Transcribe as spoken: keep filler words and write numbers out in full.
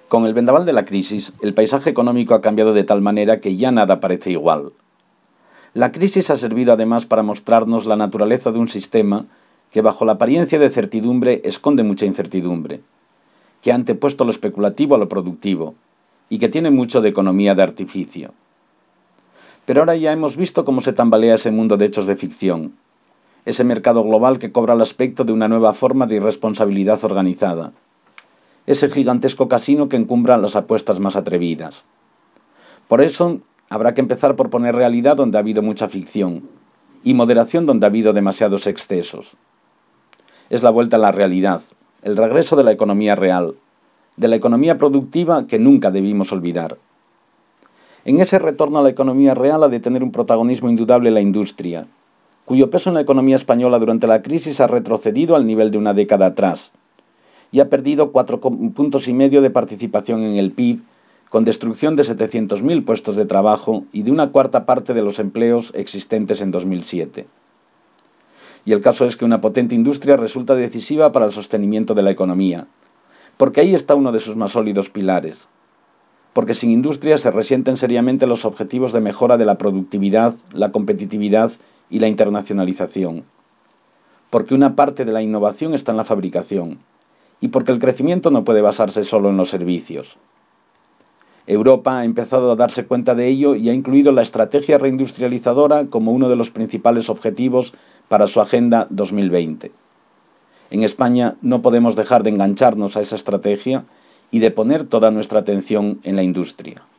Con el vendaval de la crisis, el paisaje económico ha cambiado de tal manera que ya nada parece igual. La crisis ha servido además para mostrarnos la naturaleza de un sistema que bajo la apariencia de certidumbre esconde mucha incertidumbre, que ha antepuesto lo especulativo a lo productivo y que tiene mucho de economía de artificio. Pero ahora ya hemos visto cómo se tambalea ese mundo de hechos de ficción, ese mercado global que cobra el aspecto de una nueva forma de irresponsabilidad organizada, ese gigantesco casino que encumbra las apuestas más atrevidas. Por eso, habrá que empezar por poner realidad donde ha habido mucha ficción y moderación donde ha habido demasiados excesos. Es la vuelta a la realidad, el regreso de la economía real, de la economía productiva que nunca debimos olvidar. En ese retorno a la economía real ha de tener un protagonismo indudable la industria, cuyo peso en la economía española durante la crisis ha retrocedido al nivel de una década atrás y ha perdido cuatro puntos y medio de participación en el P I B, con destrucción de setecientos mil puestos de trabajo y de una cuarta parte de los empleos existentes en dos mil siete. Y el caso es que una potente industria resulta decisiva para el sostenimiento de la economía, porque ahí está uno de sus más sólidos pilares. Porque sin industria se resienten seriamente los objetivos de mejora de la productividad, la competitividad y la internacionalización. Porque una parte de la innovación está en la fabricación, y porque el crecimiento no puede basarse solo en los servicios. Europa ha empezado a darse cuenta de ello y ha incluido la estrategia reindustrializadora como uno de los principales objetivos para su Agenda dos mil veinte. En España no podemos dejar de engancharnos a esa estrategia y de poner toda nuestra atención en la industria.